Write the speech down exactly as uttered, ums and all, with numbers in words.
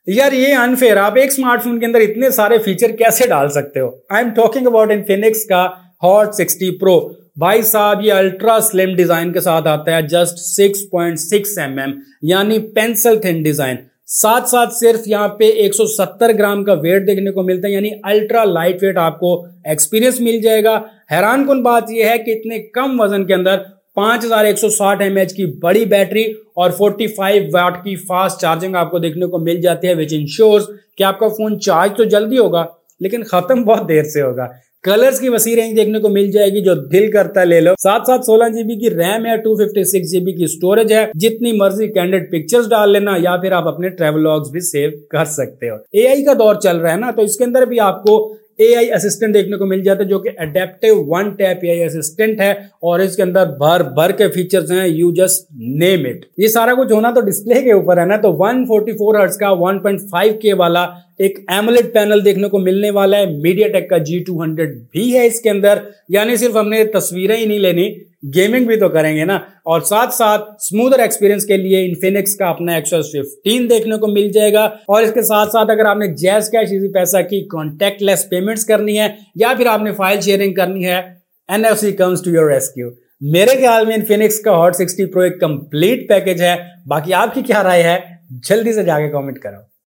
यार ये अनफेयर, आप एक स्मार्टफोन के अंदर इतने सारे फीचर कैसे डाल सकते हो। I am talking about Infinix का हॉट सिक्सटी प्रो। भाई साहब ये अल्ट्रा स्लिम डिजाइन के साथ आता है, just six point six M M यानी पेंसिल थिन डिजाइन। साथ साथ सिर्फ यहाँ पे एक सौ सत्तर ग्राम का वेट देखने को मिलता है, यानी अल्ट्रा लाइट वेट आपको एक्सपीरियंस मिल जाएगा। हैरान कुन बात यह है कि इतने कम वजन के अंदर पांच हजार एक सौ साठ एमएच की बड़ी बैटरी और पैंतालीस वाट की फास्ट चार्जिंग आपको देखने को मिल जाती है, विच इंश्योर्स कि आपका फोन चार्ज तो जल्दी होगा लेकिन खत्म बहुत देर से होगा। कलर्स की वसी रेंज देखने को मिल जाएगी, जो दिल करता है ले लो। साथ साथ सोलह जीबी की रैम है, टू फिफ्टी सिक्स जीबी की स्टोरेज है, जितनी मर्जी कैंडिड पिक्चर्स डाल लेना या फिर आप अपने ट्रेवलॉग्स भी सेव कर सकते हो। एआई का दौर चल रहा है ना, तो इसके अंदर भी आपको एआई असिस्टेंट देखने को मिल जाता है, जो कि adaptive one tap AI assistant है और इसके अंदर भर भर के फीचर्स हैं, यू जस्ट नेम इट। ये सारा कुछ होना तो डिस्प्ले के ऊपर है ना। तो वन फोर्टी फोर हर्ट्ज का वन पॉइंट फाइव के वाला एक एमोलेड पैनल देखने को मिलने वाला है। मीडियाटेक का जी टू हंड्रेड भी है इसके अंदर, यानी सिर्फ हमने तस्वीरें ही नहीं लेनी, गेमिंग भी तो करेंगे ना। और साथ साथ स्मूदर एक्सपीरियंस के लिए इन्फिनिक्स का अपना एक्सएस फिफ्टीन देखने को मिल जाएगा। और इसके साथ साथ अगर आपने जैज कैश इजी पैसा की कॉन्टैक्टलेस पेमेंट्स करनी है या फिर आपने फाइल शेयरिंग करनी है, NFC comes to your rescue. मेरे ख्याल में इन्फिनिक्स का हॉट सिक्सटी प्रो एक कंप्लीट पैकेज है। बाकी आपकी क्या राय है, जल्दी से जाके कमेंट करो।